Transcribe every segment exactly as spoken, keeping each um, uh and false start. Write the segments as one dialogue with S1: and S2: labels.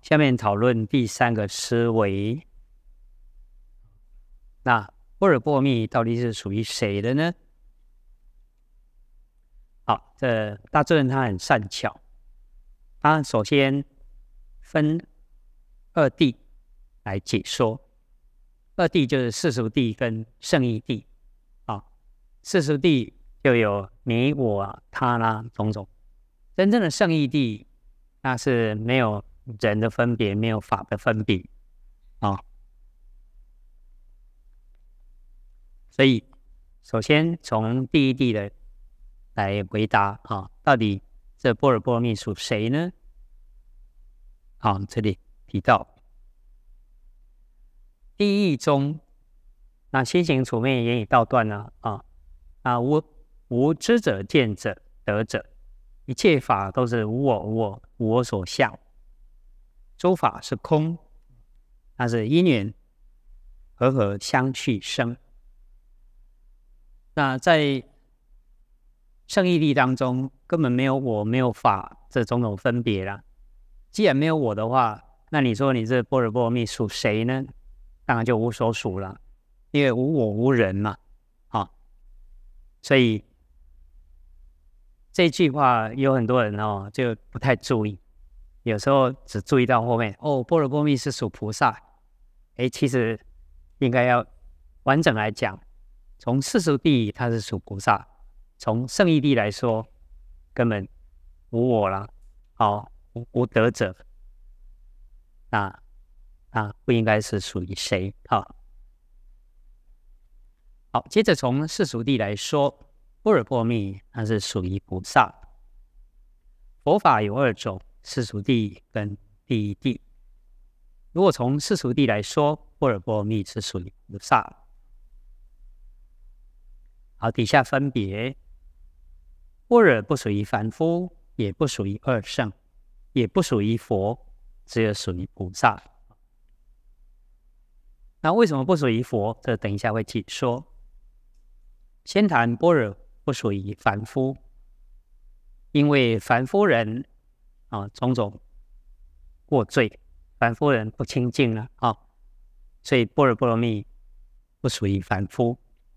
S1: 下面讨论第三个思维。那般若波罗蜜到底是属于谁的呢？好，这大智人他很善巧，他首先分二谛来解说。二谛就是世俗谛跟圣义谛啊。世俗谛就有你我啊他啦种种，真正的圣义谛那是没有人的分别，没有法的分别啊。所以首先从第一谛的来回答啊，到底这般若波罗蜜属谁呢？好，这里提到第一义中，那心行处灭言语道断呢啊啊无无知者见者得者，一切法都是无我无我无我所相，诸法是空，那是因缘和合相去生。那在圣义谛当中，根本没有我没有法这种种分别啦。既然没有我的话，那你说你这般若波罗蜜属谁呢？当然就无所属了，因为无我无人嘛，啊，所以这句话有很多人哦就不太注意，有时候只注意到后面哦，般若波罗蜜是属菩萨，哎，其实应该要完整来讲，从世俗谛它是属菩萨，从圣义谛来说，根本无我啦，哦，无无得者，那啊不应该是属于谁？好，好，接着从世俗谛来说，般若波罗蜜它是属于菩萨。佛法有二种，世俗谛跟第一谛。如果从世俗谛来说，般若波罗蜜是属于菩萨。好，底下分别，般若不属于凡夫，也不属于二圣，也不属于佛，只有属于菩萨。那为什么不属于佛？这等一下会解说。先谈般若不属于凡夫，因为凡夫人啊种种过罪，凡夫人不清净了啊，所以般若波罗蜜不属于凡夫。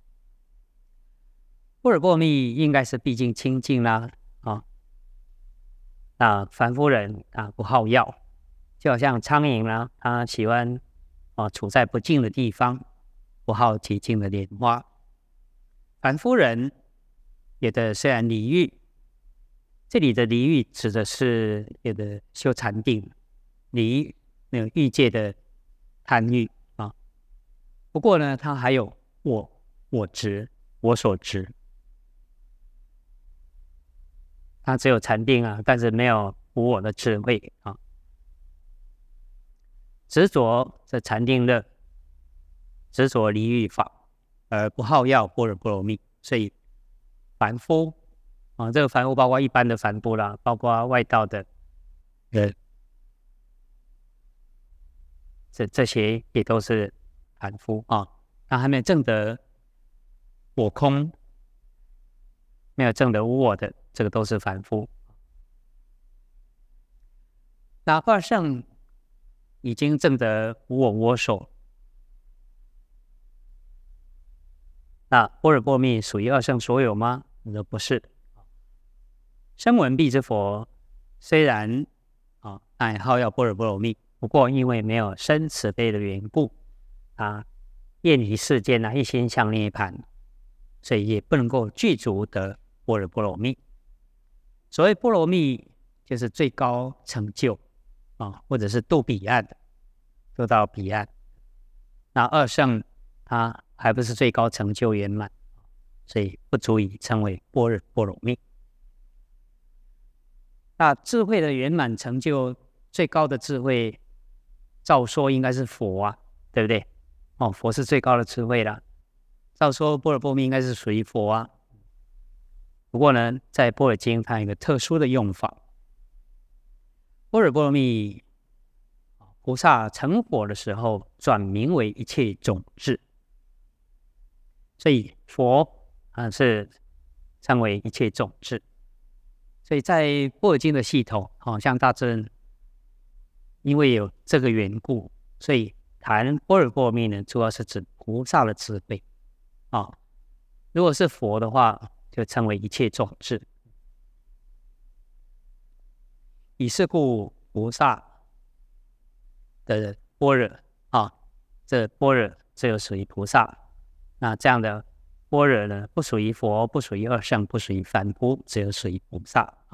S1: 般若波罗蜜应该是毕竟清净啦啊，那凡夫人啊不好药，就好像苍蝇啦，它喜欢啊处在不净的地方，不好洁净的莲花。凡夫人有的虽然离欲，这里的离欲指的是有的修禅定，离那个欲界的贪欲啊。不过呢，它还有我、我执、我所执。它只有禅定啊，但是没有无我的智慧啊。执着这禅定乐，执着离欲法，而不好要般若波罗蜜。所以凡夫啊，这个凡夫包括一般的凡夫啦，包括外道的人，这这些也都是凡夫啊。那还没有证得我空，没有证得无我的，这个都是凡夫。那二圣已经证得无我无我所，那般若波罗蜜属于二圣所有吗？我说不是。声闻辟支佛虽然啊爱好要般若波罗蜜，不过因为没有生慈悲的缘故啊，厌离世间啊，一心向涅槃，所以也不能够具足得般若波罗蜜。所谓波罗蜜，就是最高成就啊，或者是渡彼岸的，渡到彼岸。那二圣它还不是最高成就圆满，所以不足以称为般若波罗蜜。那智慧的圆满成就，最高的智慧，照说应该是佛啊，对不对？哦，佛是最高的智慧啦。照说般若波罗蜜应该是属于佛啊。不过呢，在般若经它有一个特殊的用法，般若波罗蜜菩萨成佛的时候，转名为一切种智，所以佛啊是称为一切种智。所以在般若经的系统，好、哦、像大智因为有这个缘故，所以谈般若波罗蜜呢，主要是指菩萨的智慧啊、哦。如果是佛的话，就称为一切种智。以是故，菩萨的般若啊，这般若这就属于菩萨。那这样的般若呢，不属于佛，不属于二圣，不属于凡夫，只有属于菩萨。